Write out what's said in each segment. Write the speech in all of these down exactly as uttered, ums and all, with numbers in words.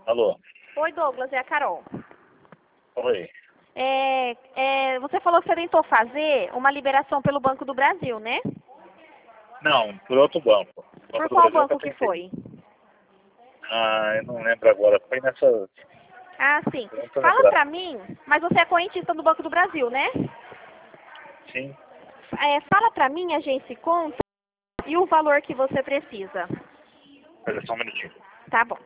Alô? Oi, Douglas, é a Carol. Oi. É, é, você falou que você tentou fazer uma liberação pelo Banco do Brasil, né? Não, por outro banco. Por Banco do qual Brasil que banco eu que tentei. foi? Ah, eu não lembro agora. Foi nessa... Eu Ah, sim. não tô Fala lembrando. pra mim, mas você é correntista do Banco do Brasil, né? Sim. É, fala pra mim, agência e conta, e o valor que você precisa. Espera só um minutinho. Tá bom.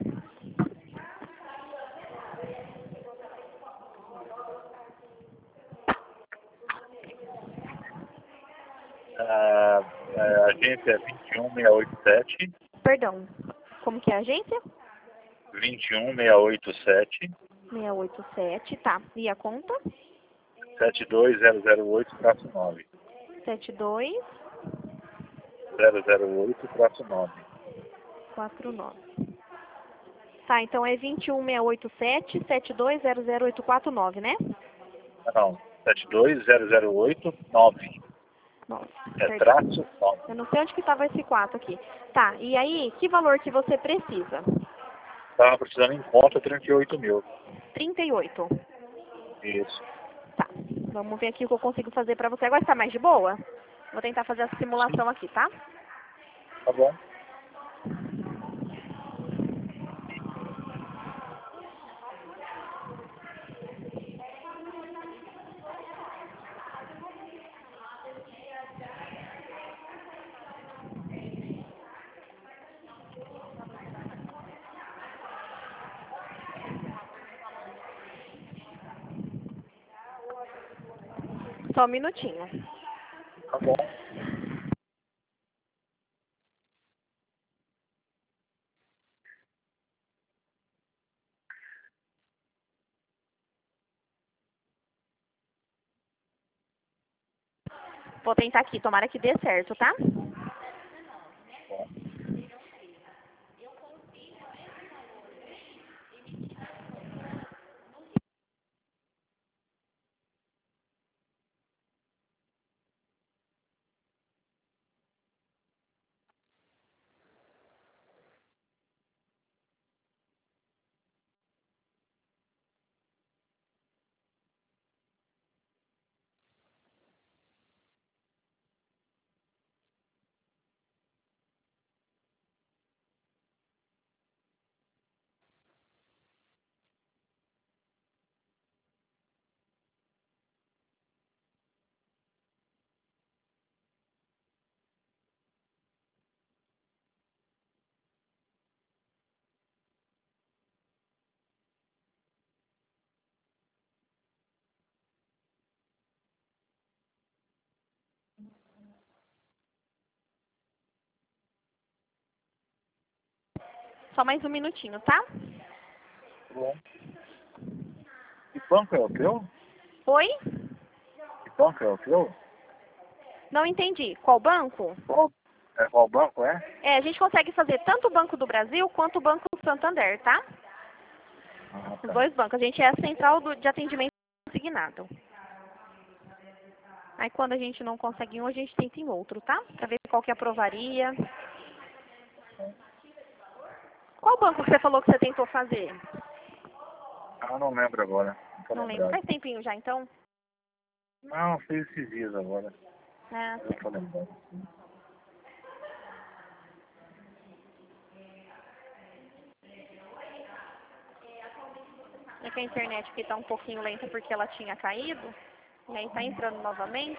Ah, a agência é vinte e um seis oito sete. Perdão. Como que é a agência? vinte e um seis oito sete. seis oito sete, tá. E a conta? sete dois zero zero oito nove. sete dois zero zero oito nove. quatro nove. Tá, então é vinte e um seis oito sete, sete dois zero zero oito quatro nove, né? Não, sete dois zero zero oito nove. Nossa, É perdão. traço nove. Eu não sei onde que estava esse quatro aqui. Tá, e aí, que valor que você precisa? Estava precisando em conta trinta e oito mil. trinta e oito. Isso. Tá, vamos ver aqui o que eu consigo fazer pra você. Agora está mais de boa? Vou tentar fazer essa Sim. simulação aqui, tá? Tá bom. Só um minutinho. Tá bom. Vou tentar aqui, tomara que dê certo, tá? Bom. Só mais um minutinho, tá? Tá bom. Que banco é o teu? Oi? Que banco é o teu? Não entendi. Qual banco? Qual, é, qual banco é? É, a gente consegue fazer tanto o Banco do Brasil quanto o Banco Santander, tá? Ah, Os tá. dois bancos. A gente é a central do- de atendimento consignado. Aí quando a gente não consegue em um, a gente tenta em outro, tá? Pra ver qual que aprovaria. Qual banco que você falou que você tentou fazer? Ah, não lembro agora. Não tô Não lembro. lembrado. Faz tempinho já, então? Não, fiz esses dias agora. Ah, Eu tô certo. lembrando. É que a internet aqui tá um pouquinho lenta porque ela tinha caído. E aí tá entrando novamente.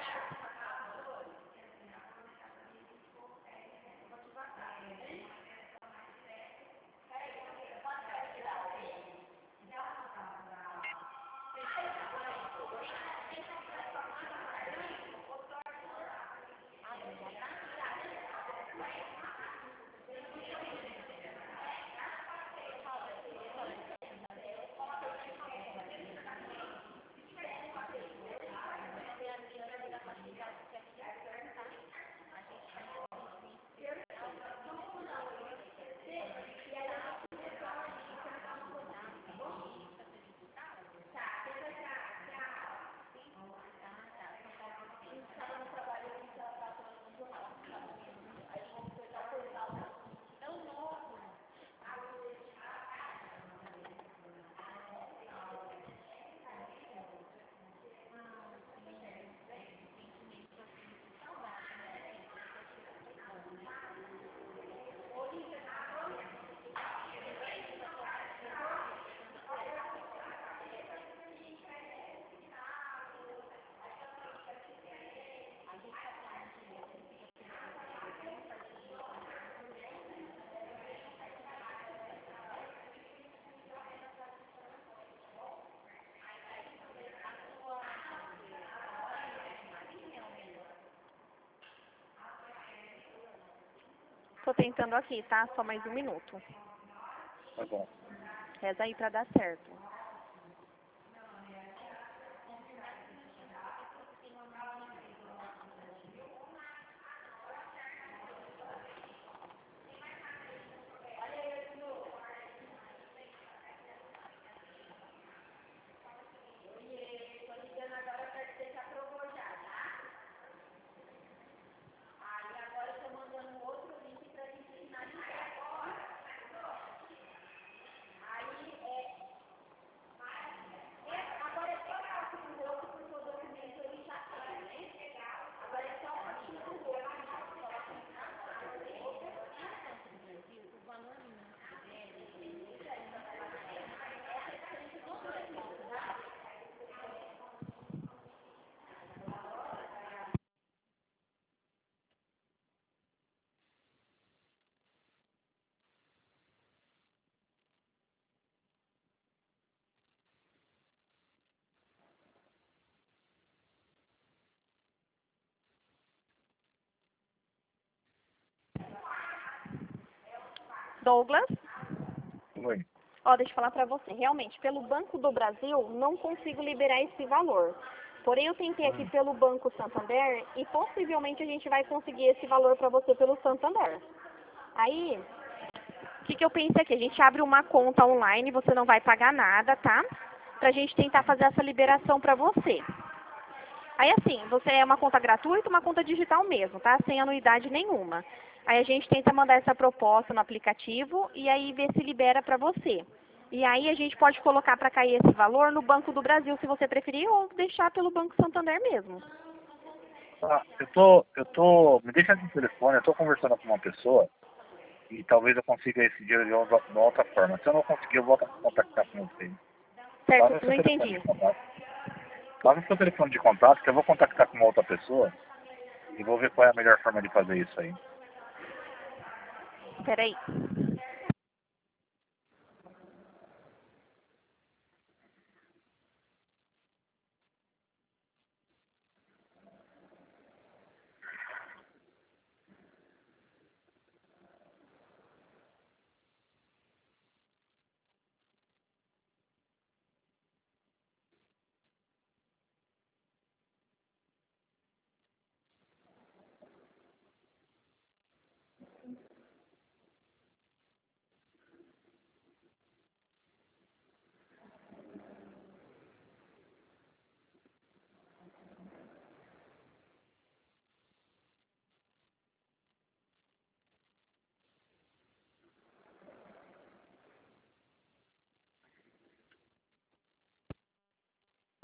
tô tentando aqui, tá? Só mais um minuto. Tá bom. Reza aí pra dar certo. Douglas? Oi. Ó, deixa eu falar pra você. Realmente, pelo Banco do Brasil, não consigo liberar esse valor. Porém, eu tentei aqui pelo Banco Santander e possivelmente a gente vai conseguir esse valor pra você pelo Santander. Aí, o que, que eu pensei aqui? A gente abre uma conta online, você não vai pagar nada, tá? Pra gente tentar fazer essa liberação pra você. Aí assim, você é uma conta gratuita, uma conta digital mesmo, tá? Sem anuidade nenhuma. Aí a gente tenta mandar essa proposta no aplicativo e aí ver se libera pra você. E aí a gente pode colocar pra cair esse valor no Banco do Brasil, se você preferir, ou deixar pelo Banco Santander mesmo. Ah, eu tô, eu tô, me deixa aqui no telefone, eu tô conversando com uma pessoa e talvez eu consiga esse dinheiro de outra, de uma outra forma. Se eu não conseguir, eu volto a contactar com você. Passa o Certo? seu Não telefone entendi. de contato. Passa o seu telefone de contato que eu vou contactar com uma outra pessoa e vou ver qual é a melhor forma de fazer isso aí. Peraí.